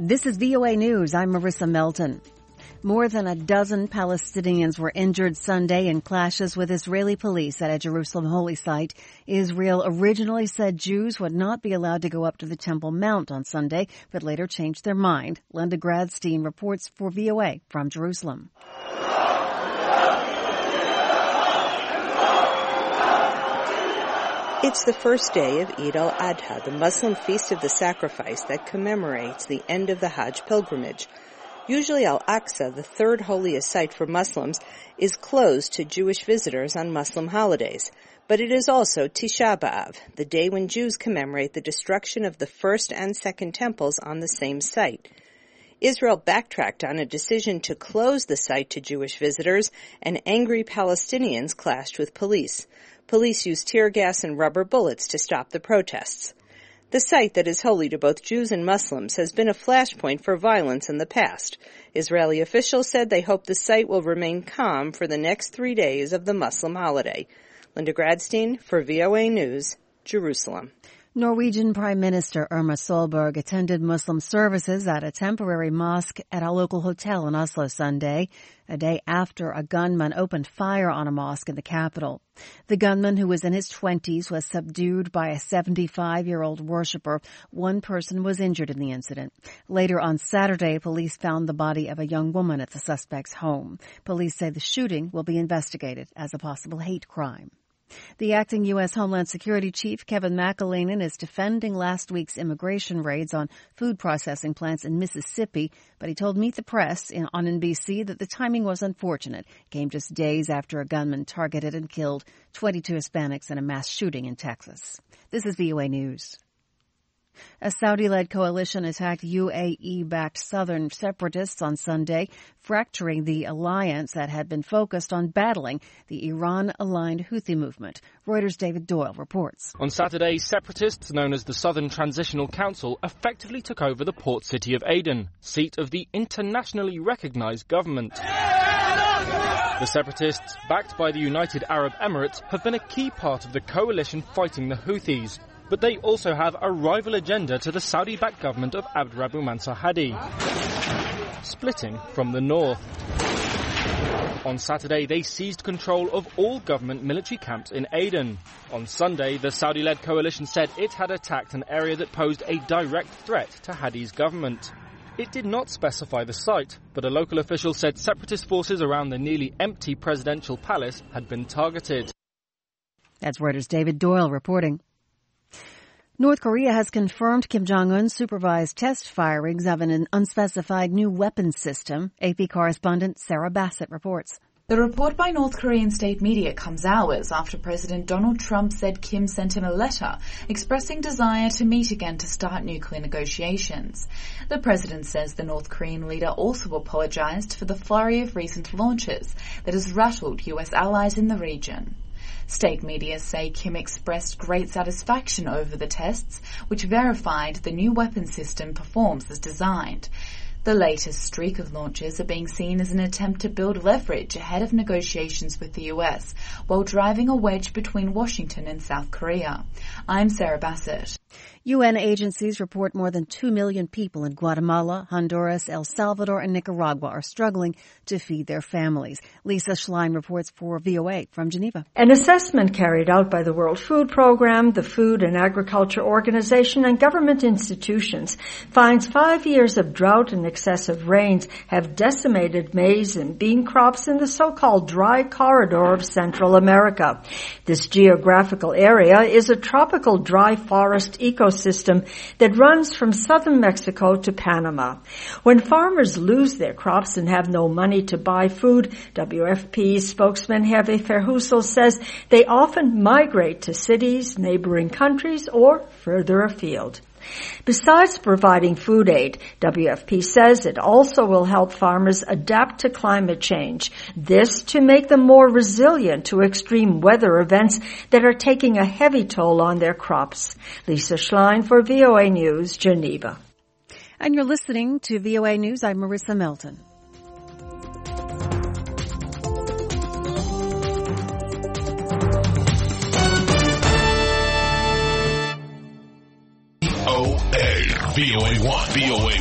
This is VOA News. I'm Marissa Melton. More than a dozen Palestinians were injured Sunday in clashes with Israeli police at a Jerusalem holy site. Israel originally said Jews would not be allowed to go up to the Temple Mount on Sunday, but later changed their mind. Linda Gradstein reports for VOA from Jerusalem. It's the first day of Eid al-Adha, the Muslim feast of the sacrifice that commemorates the end of the Hajj pilgrimage. Usually Al-Aqsa, the third holiest site for Muslims, is closed to Jewish visitors on Muslim holidays. But it is also Tisha B'Av, the day when Jews commemorate the destruction of the first and second temples on the same site. Israel backtracked on a decision to close the site to Jewish visitors, and angry Palestinians clashed with police. Police used tear gas and rubber bullets to stop the protests. The site that is holy to both Jews and Muslims has been a flashpoint for violence in the past. Israeli officials said they hope the site will remain calm for the next 3 days of the Muslim holiday. Linda Gradstein for VOA News, Jerusalem. Norwegian Prime Minister Erna Solberg attended Muslim services at a temporary mosque at a local hotel in Oslo Sunday, a day after a gunman opened fire on a mosque in the capital. The gunman, who was in his 20s, was subdued by a 75-year-old worshiper. One person was injured in the incident. Later on Saturday, police found the body of a young woman at the suspect's home. Police say the shooting will be investigated as a possible hate crime. The acting U.S. Homeland Security Chief, Kevin McAleenan, is defending last week's immigration raids on food processing plants in Mississippi, but he told Meet the Press on NBC that the timing was unfortunate. It came just days after a gunman targeted and killed 22 Hispanics in a mass shooting in Texas. This is VOA News. A Saudi-led coalition attacked UAE-backed southern separatists on Sunday, fracturing the alliance that had been focused on battling the Iran-aligned Houthi movement. Reuters' David Doyle reports. On Saturday, separatists known as the Southern Transitional Council effectively took over the port city of Aden, seat of the internationally recognized government. The separatists, backed by the United Arab Emirates, have been a key part of the coalition fighting the Houthis. But they also have a rival agenda to the Saudi-backed government of Abdrabbu Mansur Hadi, splitting from the north. On Saturday, they seized control of all government military camps in Aden. On Sunday, the Saudi-led coalition said it had attacked an area that posed a direct threat to Hadi's government. It did not specify the site, but a local official said separatist forces around the nearly empty presidential palace had been targeted. That's Reuters' David Doyle reporting. North Korea has confirmed Kim Jong-un supervised test firings of an unspecified new weapons system. AP correspondent Sarah Bassett reports. The report by North Korean state media comes hours after President Donald Trump said Kim sent him a letter expressing desire to meet again to start nuclear negotiations. The president says the North Korean leader also apologized for the flurry of recent launches that has rattled U.S. allies in the region. State media say Kim expressed great satisfaction over the tests, which verified the new weapon system performs as designed. The latest streak of launches are being seen as an attempt to build leverage ahead of negotiations with the U.S., while driving a wedge between Washington and South Korea. I'm Sarah Bassett. UN agencies report more than 2 million people in Guatemala, Honduras, El Salvador, and Nicaragua are struggling to feed their families. Lisa Schlein reports for VOA from Geneva. An assessment carried out by the World Food Programme, the Food and Agriculture Organization, and government institutions finds 5 years of drought and excessive rains have decimated maize and bean crops in the so-called dry corridor of Central America. This geographical area is a tropical dry forest ecosystem that runs from southern Mexico to Panama. When farmers lose their crops and have no money to buy food, WFP spokesman Hervé Verheussel says they often migrate to cities, neighboring countries, or further afield. Besides providing food aid, WFP says it also will help farmers adapt to climate change. This to make them more resilient to extreme weather events that are taking a heavy toll on their crops. Lisa Schlein for VOA News, Geneva. And you're listening to VOA News. I'm Marissa Melton. VOA 1, VOA